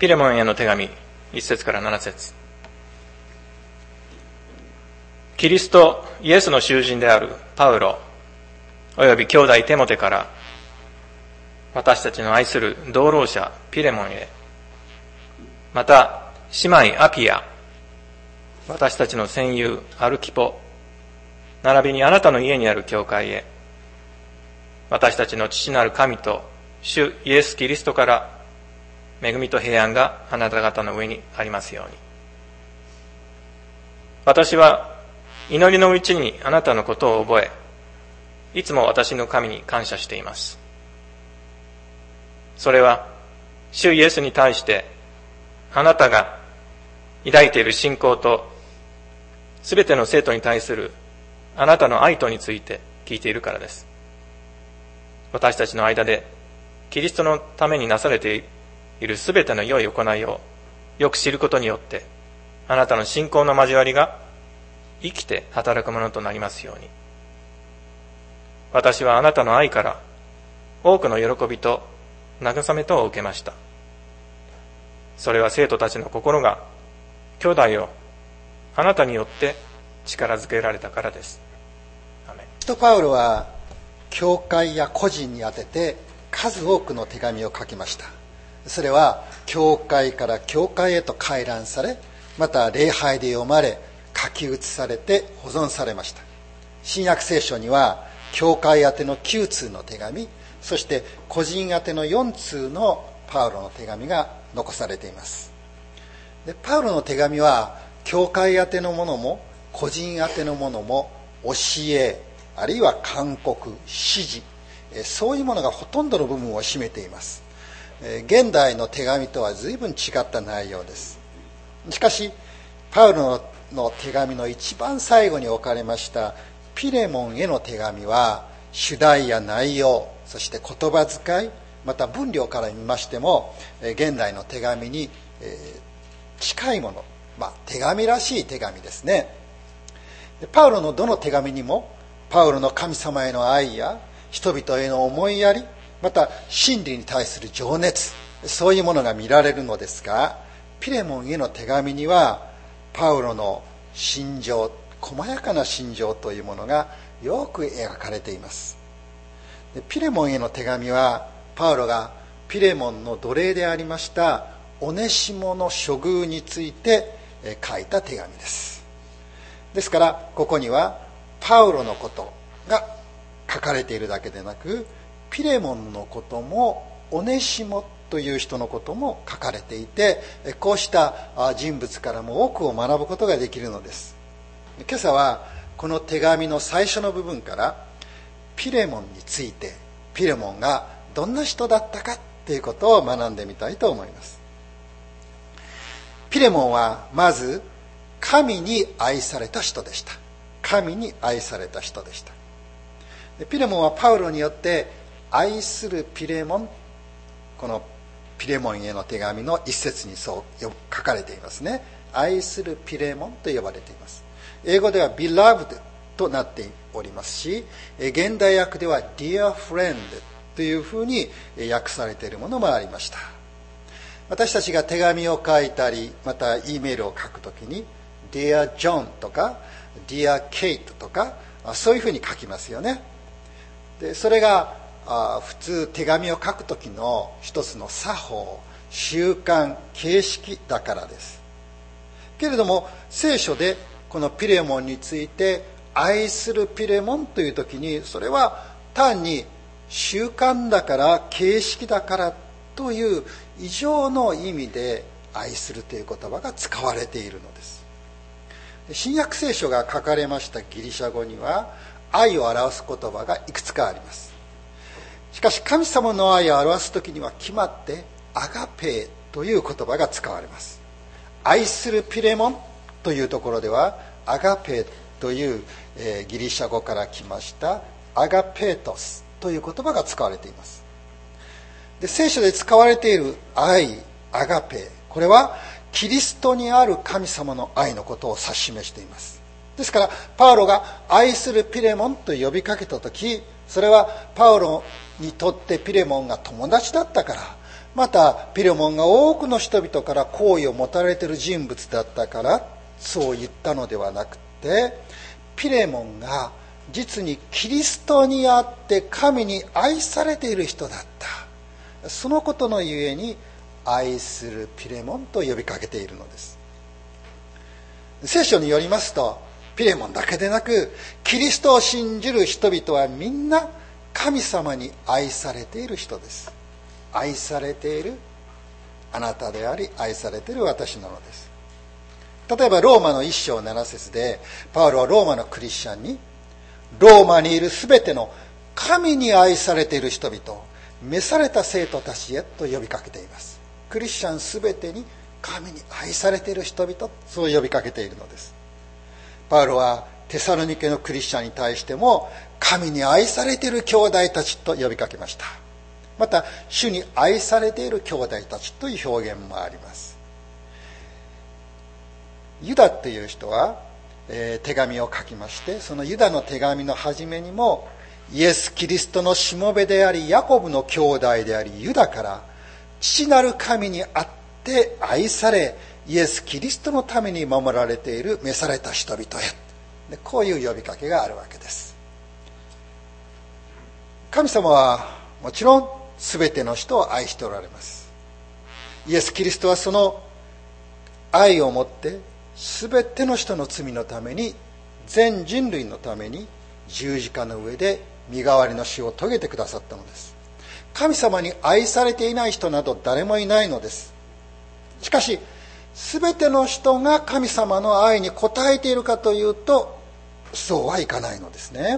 ピレモンへの手紙、1節から7節。キリストイエスの囚人であるパウロおよび兄弟テモテから、私たちの愛する同労者ピレモンへ、また姉妹アピア、私たちの戦友アルキポ、並びにあなたの家にある教会へ、私たちの父なる神と主イエス・キリストから恵みと平安があなた方の上にありますように。私は祈りのうちにあなたのことを覚え、いつも私の神に感謝しています。それは主イエスに対してあなたが抱いている信仰と、すべての生徒に対するあなたの愛とについて聞いているからです。私たちの間でキリストのためになされているすべての良い行いをよく知ることによって、あなたの信仰の交わりが生きて働くものとなりますように。私はあなたの愛から多くの喜びと慰めとを受けました。それは生徒たちの心が兄弟をあなたによって力づけられたからです。アメン。 パウロは教会や個人に宛てて数多くの手紙を書きました。それは教会から教会へと回覧され、また礼拝で読まれ、書き写されて保存されました。新約聖書には教会宛ての9通の手紙、そして個人宛ての4通のパウロの手紙が残されています。で、パウロの手紙は教会宛てのものも個人宛てのものも教え、あるいは勧告、指示、そういうものがほとんどの部分を占めています。現代の手紙とは随分違った内容です。しかしパウロの手紙の一番最後に置かれましたピレモンへの手紙は、主題や内容、そして言葉遣い、また分量から見ましても現代の手紙に近いもの、手紙らしい手紙ですね。パウロのどの手紙にもパウロの神様への愛や人々への思いやり、また真理に対する情熱、そういうものが見られるのですが、ピレモンへの手紙にはパウロの心情、細やかな心情というものがよく描かれています。で、ピレモンへの手紙はパウロがピレモンの奴隷でありましたオネシモの処遇について書いた手紙です。ですからここにはパウロのことが書かれているだけでなく、ピレモンのこともオネシモという人のことも書かれていて、こうした人物からも多くを学ぶことができるのです。今朝はこの手紙の最初の部分からピレモンについて、ピレモンがどんな人だったかということを学んでみたいと思います。ピレモンはまず神に愛された人でした。神に愛された人でした。ピレモンはパウロによって愛するピレモン、このピレモンへの手紙の一節にそう書かれていますね。愛するピレモンと呼ばれています。英語では beloved となっておりますし、現代訳では dear friend というふうに訳されているものもありました。私たちが手紙を書いたり、また E メールを書くときに dear John とか dear Kate とか、そういうふうに書きますよね。で、それが普通手紙を書くときの一つの作法、習慣、形式だからです。けれども聖書でこのピレモンについて愛するピレモンというときに、それは単に習慣だから形式だからという以上の意味で愛するという言葉が使われているのです。新約聖書が書かれましたギリシャ語には愛を表す言葉がいくつかあります。しかし神様の愛を表すときには決まってアガペーという言葉が使われます。愛するピレモンというところではアガペーという、ギリシャ語から来ましたアガペートスという言葉が使われています。で、聖書で使われている愛、アガペー、これはキリストにある神様の愛のことを指し示しています。ですからパウロが愛するピレモンと呼びかけたとき、それはパウロにとってピレモンが友達だったから、 またピレモンが多くの人々から好意を持たれている人物だったからそう言ったのではなくて、ピレモンが実にキリストにあって神に愛されている人だった、そのことのゆえに愛するピレモンと呼びかけているのです。聖書によりますと、ピレモンだけでなくキリストを信じる人々はみんな神様に愛されている人です。愛されているあなたであり、愛されている私なのです。例えばローマの1章7節でパウロはローマのクリスチャンに、ローマにいるすべての神に愛されている人々、召された生徒たちへと呼びかけています。クリスチャンすべてに神に愛されている人々、そう呼びかけているのです。パウロはテサロニケのクリスチャンに対しても神に愛されている兄弟たちと呼びかけました。また主に愛されている兄弟たちという表現もあります。ユダという人は、手紙を書きまして、そのユダの手紙の初めにもイエス・キリストのしもべでありヤコブの兄弟でありユダから父なる神にあって愛され、イエス・キリストのために守られている召された人々へ、でこういう呼びかけがあるわけです。神様はもちろん全ての人を愛しておられます。イエス・キリストはその愛をもって全ての人の罪のために、全人類のために十字架の上で身代わりの死を遂げてくださったのです。神様に愛されていない人など誰もいないのです。しかし全ての人が神様の愛に応えているかというと、そうはいかないのですね。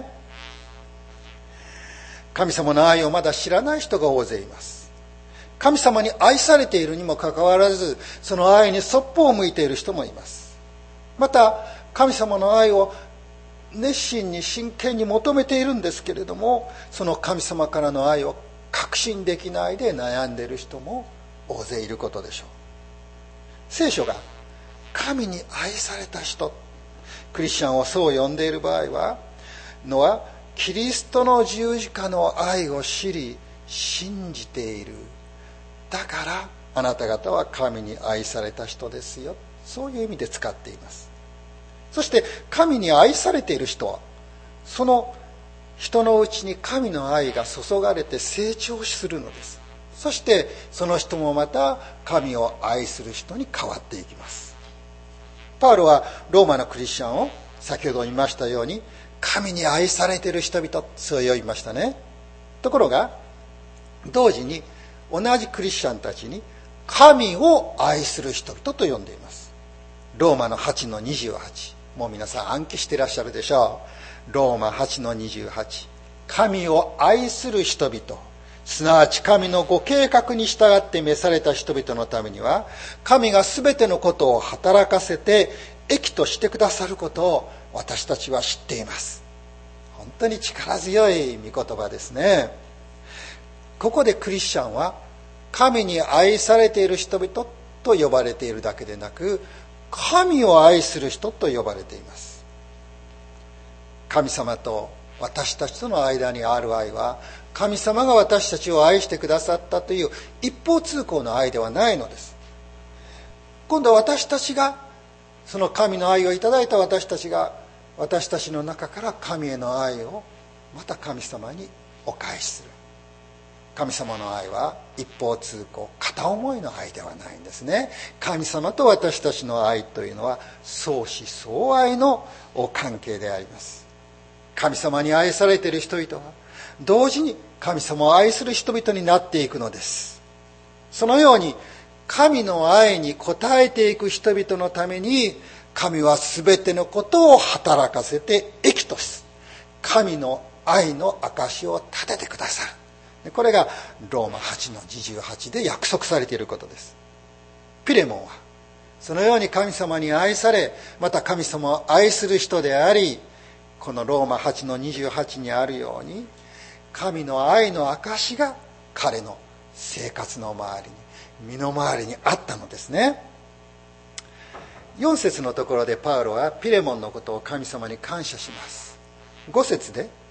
神様の愛をまだ知らない人が大勢います。神様に愛されているにもかかわらず、その愛にそっぽを向いている人もいます。また神様の愛を熱心に真剣に求めているんですけれども、その神様からの愛を確信できないで悩んでいる人も大勢いることでしょう。聖書が神に愛された人、クリスチャンをそう呼んでいる場合はキリストの十字架の愛を知り信じている、だからあなた方は神に愛された人ですよ、そういう意味で使っています。そして神に愛されている人は、その人のうちに神の愛が注がれて成長するのです。そしてその人もまた神を愛する人に変わっていきます。パウロはローマのクリスチャンを先ほど言いましたように神に愛されている人々、そう呼びましたね。ところが同時に同じクリスチャンたちに神を愛する人々と呼んでいます。ローマの8の28、もう皆さん暗記していらっしゃるでしょう。ローマ8の28、神を愛する人々、すなわち神のご計画に従って召された人々のためには、神がすべてのことを働かせて益としてくださることを私たちは知っています。本当に力強い御言葉ですね。ここでクリスチャンは神に愛されている人々と呼ばれているだけでなく、神を愛する人と呼ばれています。神様と私たちとの間にある愛は、神様が私たちを愛してくださったという一方通行の愛ではないのです。今度は私たちが、その神の愛をいただいた私たちが、私たちの中から神への愛をまた神様にお返しする。神様の愛は一方通行、片思いの愛ではないんですね。神様と私たちの愛というのは相思相愛の関係であります。神様に愛されている人々は同時に神様を愛する人々になっていくのです。そのように神の愛に応えていく人々のために、神は全てのことを働かせて益とし、神の愛の証を立ててくださる。これがローマ8の28で約束されていることです。ピレモンはそのように神様に愛され、また神様を愛する人であり、このローマ8の28にあるように、神の愛の証が彼の生活の周りに、身の回りにあったのですね。4節のところでパウロはピレモンのことを神様に感謝します。5節で、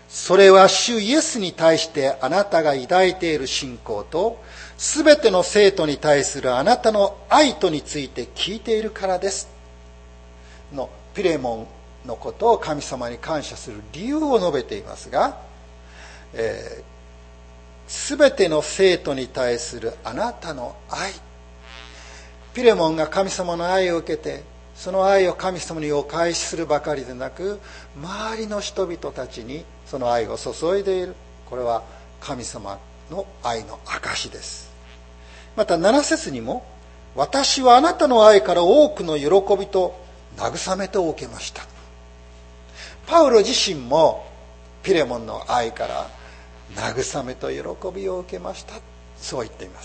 それは主イエスに対してあなたが抱いている信仰と、すべての生徒に対するあなたの愛とについて聞いているからです。ピレモンのことを神様に感謝する理由を述べていますが、すべての生徒に対するあなたの愛。ピレモンが神様の愛を受けて、その愛を神様にお返しするばかりでなく、周りの人々たちにその愛を注いでいる。これは神様の愛の証です。また7節にも、私はあなたの愛から多くの喜びと慰めと受けました。パウロ自身もピレモンの愛から慰めと喜びを受けました。そう言っています。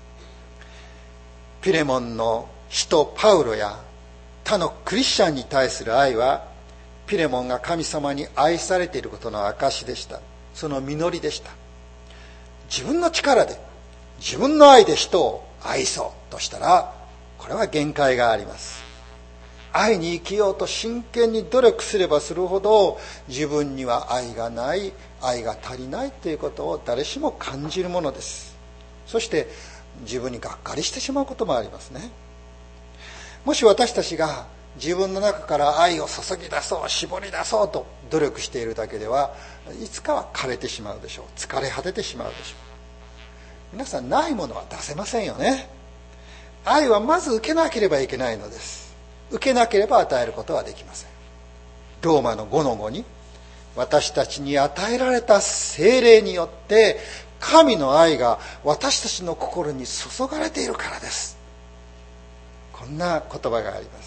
ピレモンの使徒パウロや他のクリスチャンに対する愛は、ピレモンが神様に愛されていることの証でした。その実りでした。自分の力で、自分の愛で人を愛そうとしたら、これは限界があります。愛に生きようと真剣に努力すればするほど、自分には愛がない、愛が足りないということを誰しも感じるものです。そして自分にがっかりしてしまうこともありますね。もし私たちが自分の中から愛を注ぎ出そう、絞り出そうと努力しているだけでは、いつかは枯れてしまうでしょう。疲れ果ててしまうでしょう。皆さん、ないものは出せませんよね。愛はまず受けなければいけないのです。受けなければ与えることはできません。ローマの 5:5 に、私たちに与えられた聖霊によって神の愛が私たちの心に注がれているからです。こんな言葉があります。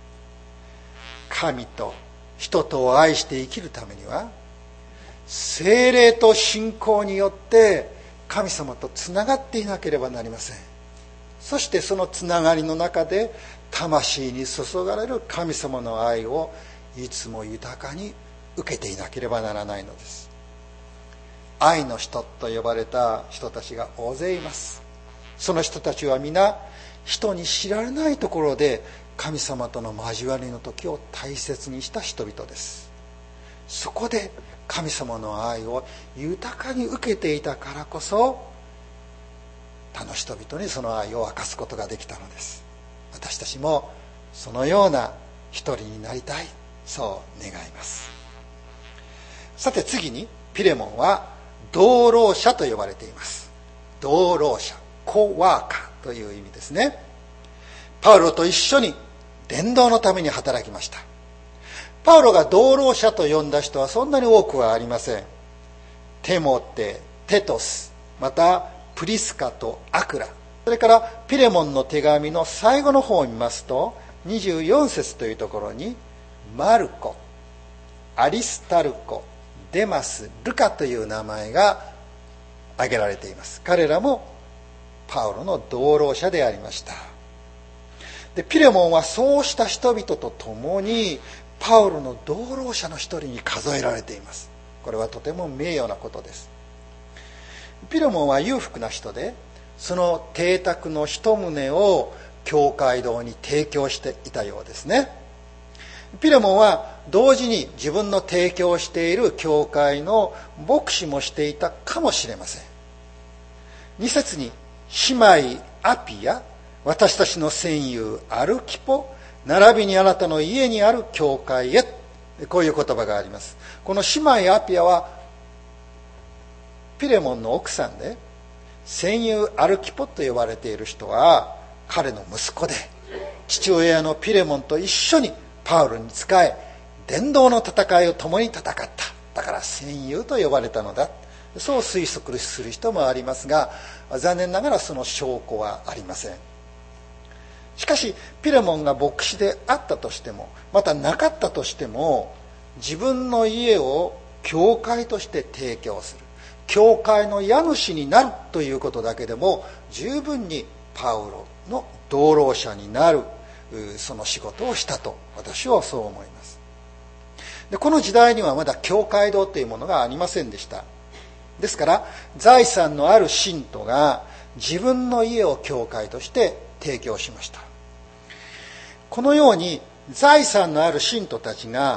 神と人とを愛して生きるためには、聖霊と信仰によって神様とつながっていなければなりません。そしてそのつながりの中で魂に注がれる神様の愛をいつも豊かに受けていなければならないのです。愛の人と呼ばれた人たちが大勢います。その人たちは皆、人に知られないところで神様との交わりの時を大切にした人々です。そこで神様の愛を豊かに受けていたからこそ、他の人々にその愛を明かすことができたのです。私たちもそのような一人になりたい、そう願います。さて次に、ピレモンは同労者と呼ばれています。同労者、コワーカーという意味ですね。パウロと一緒に伝道のために働きました。パウロが同労者と呼んだ人はそんなに多くはありません。テモテ、テトス、またプリスカとアクラ、それからピレモンの手紙の最後の方を見ますと、24節というところに、マルコ、アリスタルコ、デマス、ルカという名前が挙げられています。彼らもパウロの同労者でありました。で、ピレモンはそうした人々と共にパウロの同労者の一人に数えられています。これはとても名誉なことです。ピレモンは裕福な人で、その邸宅の一棟を教会堂に提供していたようですね。ピレモンは同時に自分の提供している教会の牧師もしていたかもしれません。2節に、姉妹アピや私たちの戦友アルキポ、並びにあなたの家にある教会へ、こういう言葉があります。この姉妹アピアはピレモンの奥さんで、戦友アルキポと呼ばれている人は彼の息子で、父親のピレモンと一緒にパウロに仕え、伝道の戦いを共に戦った。だから戦友と呼ばれたのだ。そう推測する人もありますが、残念ながらその証拠はありません。しかしピレモンが牧師であったとしても、またなかったとしても、自分の家を教会として提供する、教会の家主になるということだけでも十分にパウロの同労者になる、その仕事をしたと私はそう思います。で、この時代にはまだ教会堂というものがありませんでした。ですから財産のある信徒が自分の家を教会として提供しました。このように財産のある信徒たちが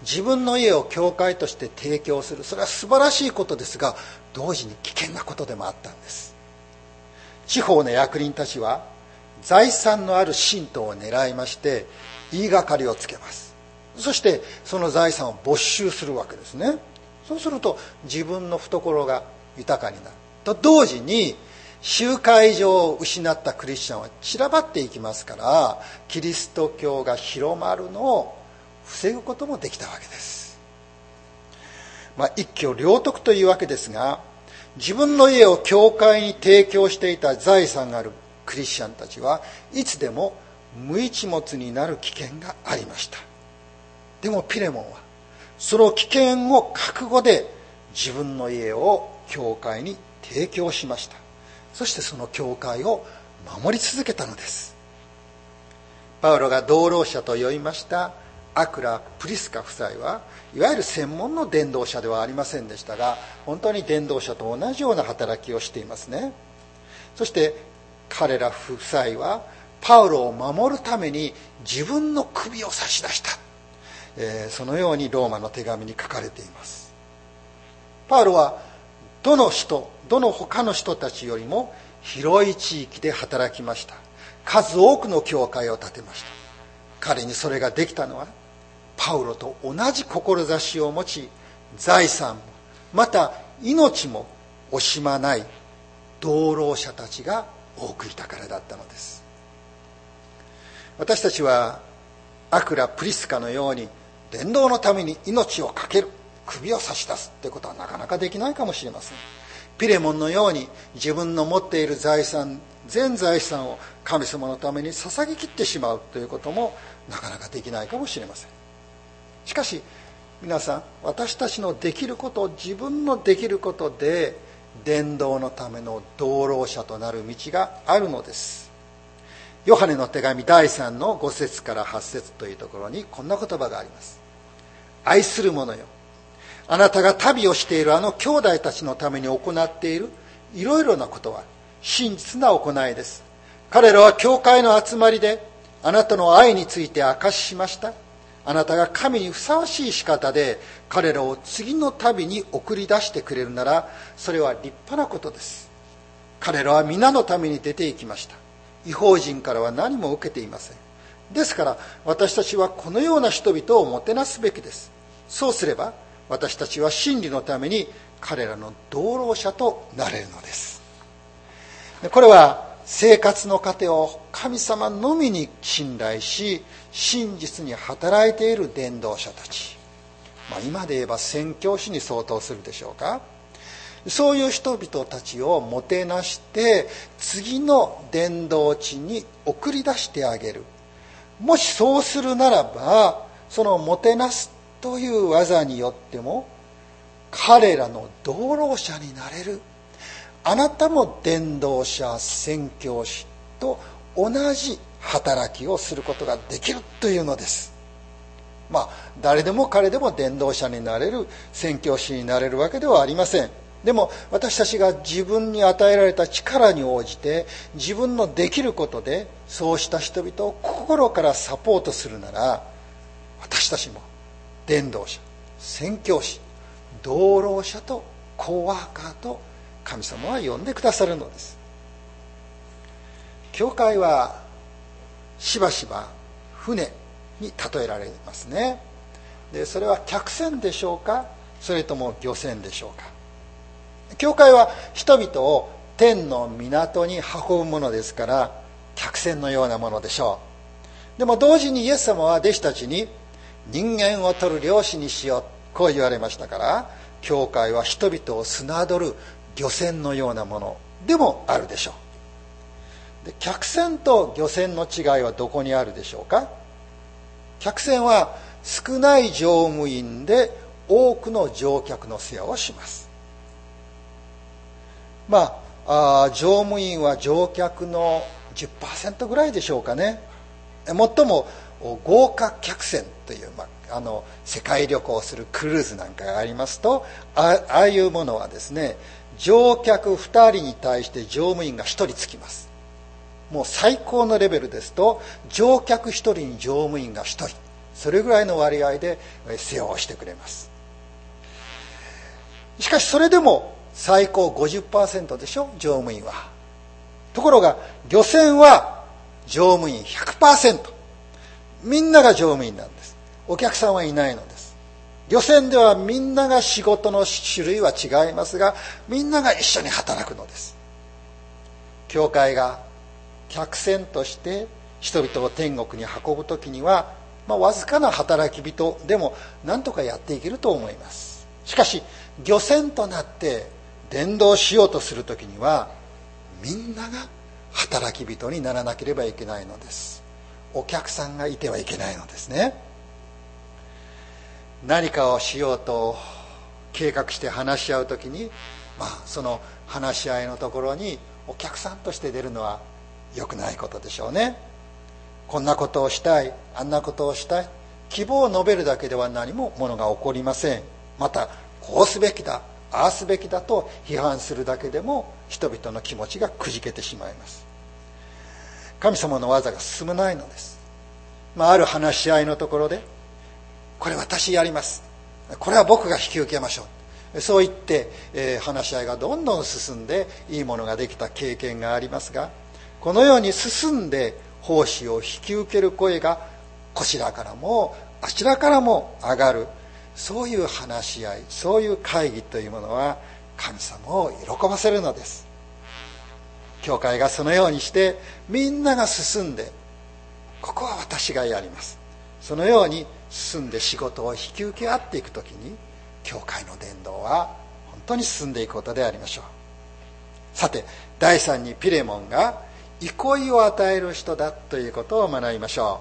自分の家を教会として提供する、それは素晴らしいことですが、同時に危険なことでもあったんです。地方の役人たちは財産のある信徒を狙いまして言いがかりをつけます。そしてその財産を没収するわけですね。そうすると自分の懐が豊かになると同時に、集会所を失ったクリスチャンは散らばっていきますから、キリスト教が広まるのを防ぐこともできたわけです。一挙両得というわけですが、自分の家を教会に提供していた財産があるクリスチャンたちはいつでも無一物になる危険がありました。でもピレモンはその危険を覚悟で自分の家を教会に提供しました。そしてその教会を守り続けたのです。パウロが同労者と呼びましたアクラ・プリスカ夫妻はいわゆる専門の伝道者ではありませんでしたが、本当に伝道者と同じような働きをしていますね。そして彼ら夫妻はパウロを守るために自分の首を差し出した、そのようにローマの手紙に書かれています。パウロはどの他の人たちよりも広い地域で働きました。数多くの教会を建てました。彼にそれができたのはパウロと同じ志を持ち、財産もまた命も惜しまない同労者たちが多くいたからだったのです。私たちはアクラ・プリスカのように伝道のために命を懸ける、首を差し出すということはなかなかできないかもしれません。ピレモンのように自分の持っている全財産を神様のために捧げきってしまうということもなかなかできないかもしれません。しかし皆さん、私たちのできること、自分のできることで伝道のための同労者となる道があるのです。ヨハネの手紙第3の5節から8節というところにこんな言葉があります。愛する者よ、あなたが旅をしているあの兄弟たちのために行っているいろいろなことは真実な行いです。彼らは教会の集まりであなたの愛について証ししました。あなたが神にふさわしい仕方で彼らを次の旅に送り出してくれるなら、それは立派なことです。彼らは皆のために出て行きました。異邦人からは何も受けていません。ですから私たちはこのような人々をもてなすべきです。そうすれば私たちは真理のために彼らの同労者となれるのです。これは生活の糧を神様のみに信頼し真実に働いている伝道者たち、今で言えば宣教師に相当するでしょうか。そういう人々たちをもてなして次の伝道地に送り出してあげる。もしそうするならば、そのもてなすという技によっても彼らの同労者になれる。あなたも伝道者、宣教師と同じ働きをすることができるというのです。誰でも彼でも伝道者になれる、宣教師になれるわけではありません。でも私たちが自分に与えられた力に応じて自分のできることでそうした人々を心からサポートするなら、私たちも伝道者、宣教師、同労者とコワーカーと神様は呼んでくださるのです。教会はしばしば船に例えられますね。でそれは客船でしょうか、それとも漁船でしょうか。教会は人々を天の港に運ぶものですから客船のようなものでしょう。でも同時にイエス様は弟子たちに人間を取る漁師にしよう、こう言われましたから、教会は人々を漁る漁船のようなものでもあるでしょう。で客船と漁船の違いはどこにあるでしょうか。客船は少ない乗務員で多くの乗客の世話をします。乗務員は乗客の 10% ぐらいでしょうかね。最も豪華客船という、世界旅行するクルーズなんかがありますと、ああいうものはですね、乗客2人に対して乗務員が1人つきます。もう最高のレベルですと乗客1人に乗務員が1人、 それぐらいの割合で世話をしてくれます。しかしそれでも最高 50% でしょ、乗務員は。ところが漁船は乗務員 100%、 みんなが乗務員なんです。お客さんはいないのです。漁船ではみんなが仕事の種類は違いますが、みんなが一緒に働くのです。教会が客船として人々を天国に運ぶときには、わずかな働き人でも何とかやっていけると思います。しかし漁船となって伝道しようとするときには、みんなが働き人にならなければいけないのです。お客さんがいてはいけないのですね。何かをしようと計画して話し合うときに、その話し合いのところにお客さんとして出るのは良くないことでしょうね。こんなことをしたい、あんなことをしたい、希望を述べるだけでは何もものが起こりません。またこうすべきだ、ああすべきだと批判するだけでも人々の気持ちがくじけてしまいます。神様の技が進まないのです。ある話し合いのところで、これ私やります、これは僕が引き受けましょう、そう言って、話し合いがどんどん進んでいいものができた経験がありますが、このように進んで奉仕を引き受ける声がこちらからもあちらからも上がる、そういう話し合い、そういう会議というものは神様を喜ばせるのです。教会がそのようにしてみんなが進んで、ここは私がやります、そのように進んで仕事を引き受け合っていくときに、教会の伝道は本当に進んでいくことでありましょう。さて、第3にピレモンが憩いを与える人だということを学びましょ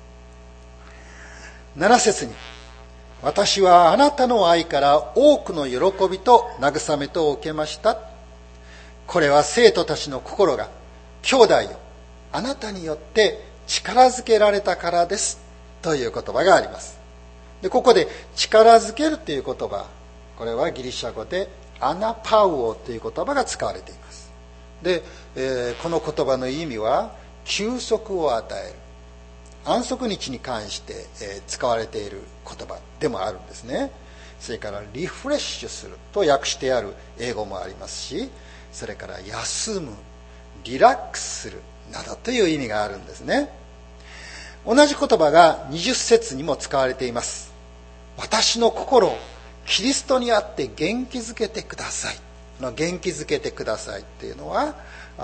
う。7節に、私はあなたの愛から多くの喜びと慰めとを受けました。これは生徒たちの心が兄弟よ、あなたによって力づけられたからですという言葉があります。で、ここで力づけるという言葉、これはギリシャ語でアナパウオという言葉が使われています。で、この言葉の意味は休息を与える、安息日に関して、使われている言葉でもあるんですね。それからリフレッシュすると訳してある英語もありますし、それから休む、リラックスするなどという意味があるんですね。同じ言葉が20節にも使われています。私の心をキリストにあって元気づけてください。元気づけてくださいっていうのは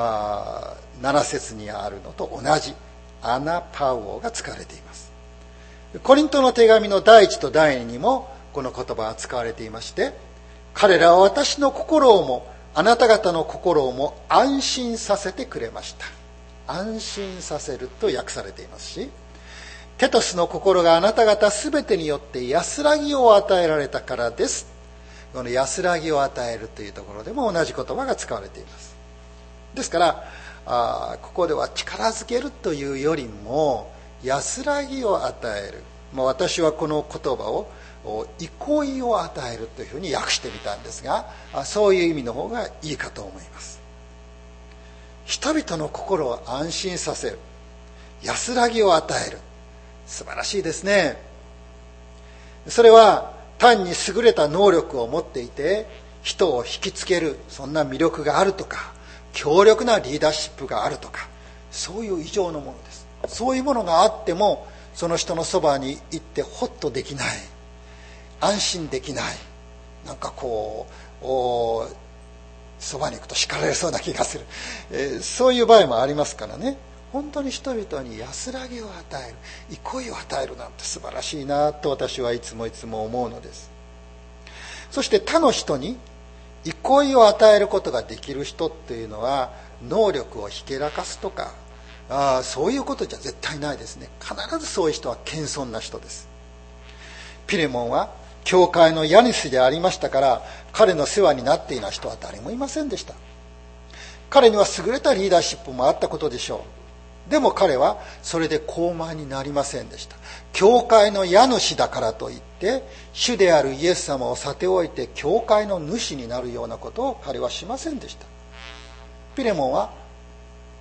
7節にあるのと同じアナパウオが使われています。コリントの手紙の第1と第2にもこの言葉は使われていまして、彼らは私の心をもあなた方の心をも安心させてくれました。安心させると訳されていますし、テトスの心があなた方すべてによって安らぎを与えられたからです。この安らぎを与えるというところでも同じ言葉が使われています。ですからここでは力づけるというよりも安らぎを与える、私はこの言葉を憩いを与えるというふうに訳してみたんですが、そういう意味の方がいいかと思います。人々の心を安心させる、安らぎを与える、素晴らしいですね。それは単に優れた能力を持っていて人を引きつける、そんな魅力があるとか、強力なリーダーシップがあるとか、そういう以上のものです。そういうものがあってもその人のそばに行ってホッとできない、安心できない、なんかこうそばに行くと叱られそうな気がする、そういう場合もありますからね。本当に人々に安らぎを与える、憩いを与えるなんて素晴らしいなと私はいつも思うのです。そして他の人に憩いを与えることができる人っていうのは能力をひけらかすとかそういうことじゃ絶対ないですね。必ずそういう人は謙遜な人です。ピレモンは教会の家主でありましたから、彼の世話になっていない人は誰もいませんでした。彼には優れたリーダーシップもあったことでしょう。でも彼はそれで高慢になりませんでした。教会の家主だからといって主であるイエス様をさておいて教会の主になるようなことを彼はしませんでした。ピレモンは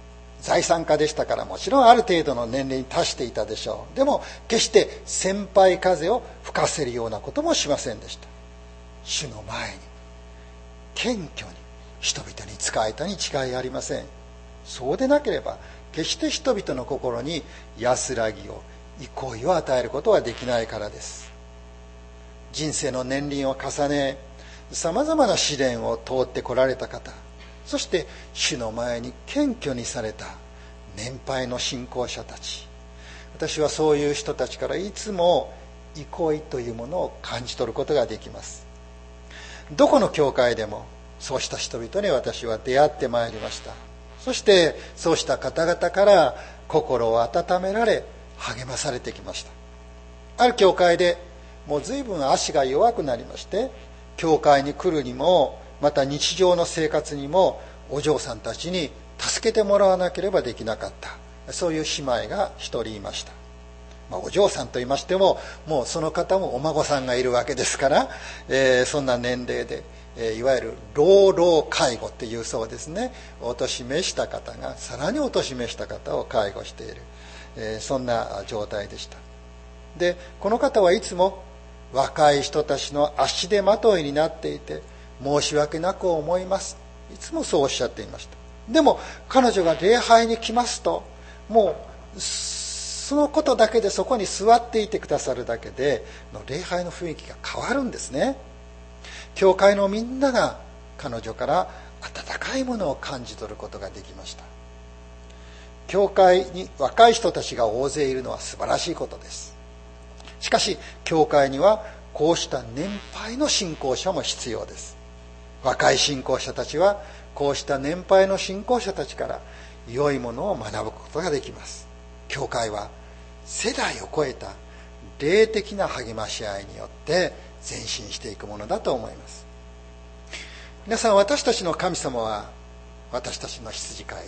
財産家でしたから、もちろんある程度の年齢に達していたでしょう。でも決して先輩風を吹かせるようなこともしませんでした。主の前に謙虚に人々に仕えたに違いありません。そうでなければ決して人々の心に安らぎを、憩いを与えることはできないからです。人生の年輪を重ね、さまざまな試練を通ってこられた方、そして主の前に謙虚にされた年配の信仰者たち、私はそういう人たちからいつも憩いというものを感じ取ることができます。どこの教会でもそうした人々に私は出会ってまいりました。そしてそうした方々から心を温められ励まされてきました。ある教会でもう随分足が弱くなりまして、教会に来るにもまた日常の生活にもお嬢さんたちに助けてもらわなければできなかった、そういう姉妹が一人いました。お嬢さんと言いましても、もうその方もお孫さんがいるわけですから、そんな年齢で、いわゆる老老介護っていうそうですね。お年召した方がさらにお年召した方を介護している、そんな状態でした。で、この方はいつも若い人たちの足手まといになっていて申し訳なく思います、いつもそうおっしゃっていました。でも彼女が礼拝に来ますと、もうそのことだけで、そこに座っていてくださるだけで礼拝の雰囲気が変わるんですね。教会のみんなが彼女から温かいものを感じ取ることができました。教会に若い人たちが大勢いるのは素晴らしいことです。しかし教会にはこうした年配の信仰者も必要です。若い信仰者たちはこうした年配の信仰者たちから良いものを学ぶことができます。教会は世代を超えた霊的な励まし合いによって前進していくものだと思います。皆さん、私たちの神様は私たちの羊飼いです。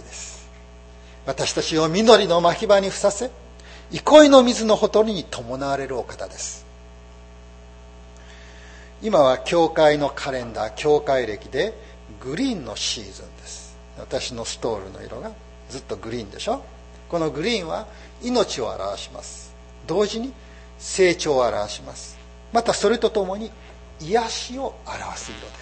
私たちを緑の牧場にふさせ、憩いの水のほとりに伴われるお方です。今は教会のカレンダー、教会歴でグリーンのシーズンです。私のストールの色がずっとグリーンでしょ。このグリーンは命を表します。同時に成長を表します。またそれとともに癒しを表す色です。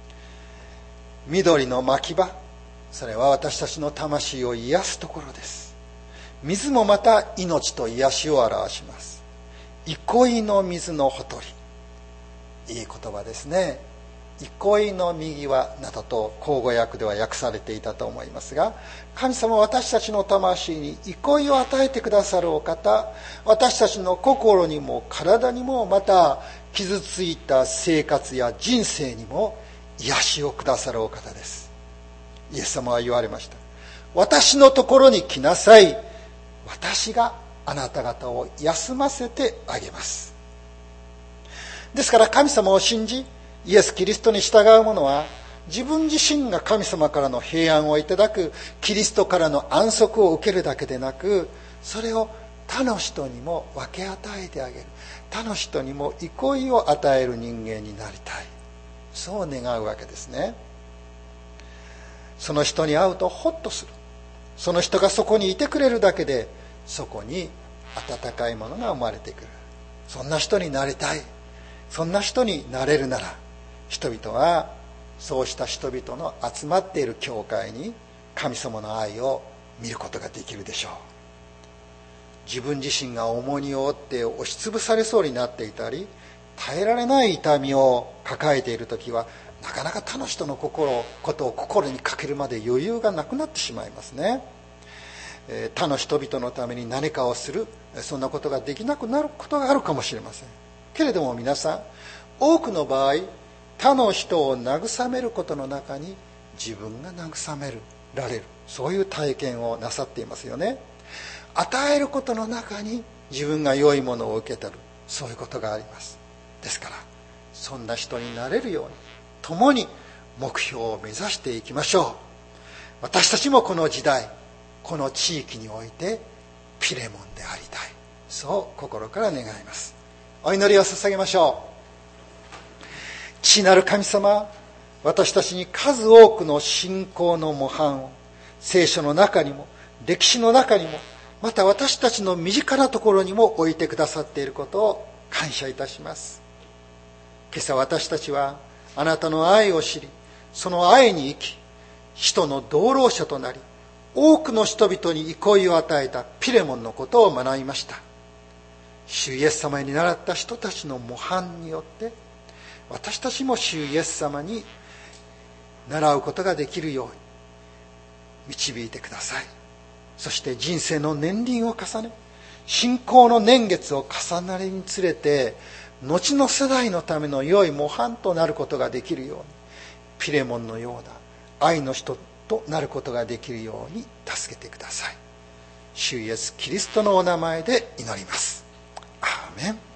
緑の牧場、それは私たちの魂を癒すところです。水もまた命と癒しを表します。憩いの水のほとり、いい言葉ですね。憩いの右はなどと口語訳では訳されていたと思いますが、神様は私たちの魂に憩いを与えてくださるお方、私たちの心にも体にも、また傷ついた生活や人生にも癒しをくださるお方です。イエス様は言われました。私のところに来なさい、私があなた方を休ませてあげます。ですから神様を信じイエス・キリストに従う者は、自分自身が神様からの平安をいただく、キリストからの安息を受けるだけでなく、それを他の人にも分け与えてあげる、他の人にも憩いを与える人間になりたい、そう願うわけですね。その人に会うとホッとする。その人がそこにいてくれるだけで、そこに温かいものが生まれてくる。そんな人になりたい。そんな人になれるなら、人々はそうした人々の集まっている教会に神様の愛を見ることができるでしょう。自分自身が重荷を負って押しつぶされそうになっていたり、耐えられない痛みを抱えているときは、なかなか他の人のことを心にかけるまで余裕がなくなってしまいますね。他の人々のために何かをする、そんなことができなくなることがあるかもしれませんけれども、皆さん、多くの場合、他の人を慰めることの中に自分が慰められる、そういう体験をなさっていますよね。与えることの中に自分が良いものを受け取る、そういうことがあります。ですから、そんな人になれるように共に目標を目指していきましょう。私たちもこの時代、この地域においてピレモンでありたい、そう心から願います。お祈りを捧げましょう。父なる神様、私たちに数多くの信仰の模範を、 聖書の中にも歴史の中にも、また私たちの身近なところにも置いてくださっていることを感謝いたします。今朝私たちはあなたの愛を知り、その愛に生き、使徒の同労者となり、多くの人々に憩いを与えたピレモンのことを学びました。主イエス様に倣った人たちの模範によって、私たちも主イエス様に習うことができるように導いてください。そして人生の年輪を重ね、信仰の年月を重ねるにつれて、後の世代のための良い模範となることができるように、ピレモンのような愛の人となることができるように助けてください。主イエスキリストのお名前で祈ります。アーメン。